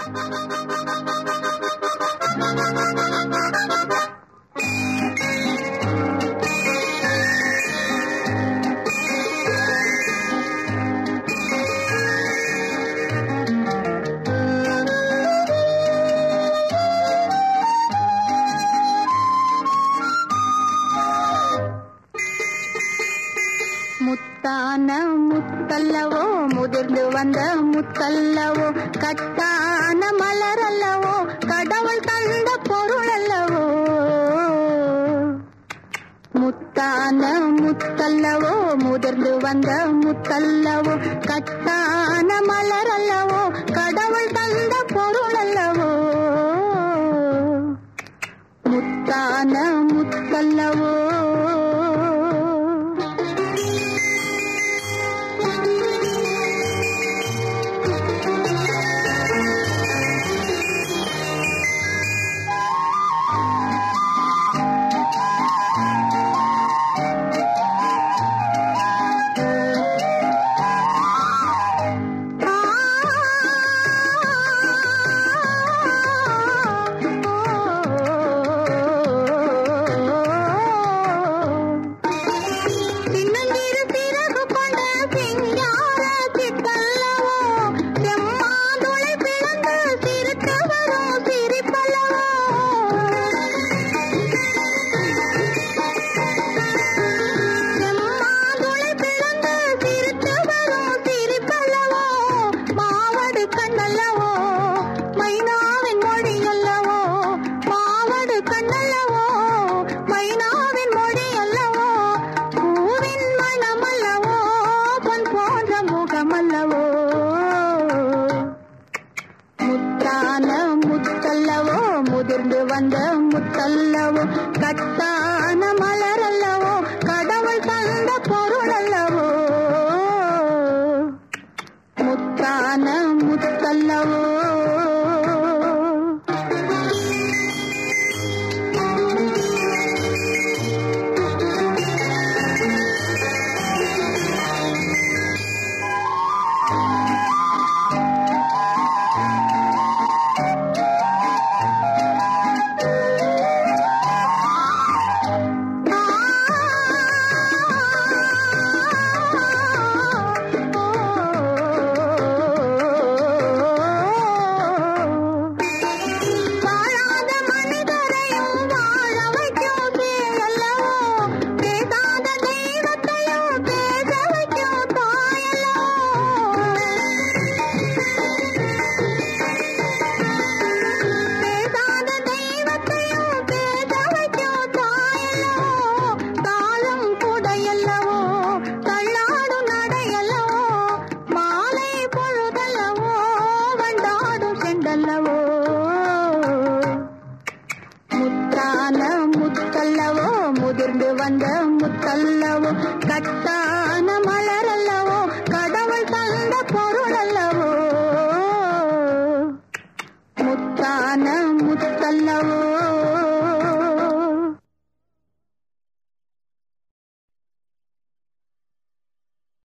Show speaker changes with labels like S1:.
S1: முத்தான முத்தல்லவோ முதிர்ந்து வந்த முத்தல்லவோ கட்டான மலரல்லவோ கடவுள் தந்த பொருள் அல்லவோ. முத்தான முத்தல்லவோ முதிர்ந்து வந்த முத்தல்லவோ கட்டான மலரல்லவோ கடவுள் தந்த பொருள் அல்லவோ. முத்தான முத்தல்லவோ முதிர்ந்து வந்த முத்தல்லவோ கட்டான மலரல்லவோ கடவுள் தந்த பொருள் அல்லவோ. முத்தான முத்தல்லவோ முதிர்ந்து வந்த முத்தல்லவோ கட்டான மலரல்லவோ கடவுள் தந்த பொருள் அல்லவோ. முத்தான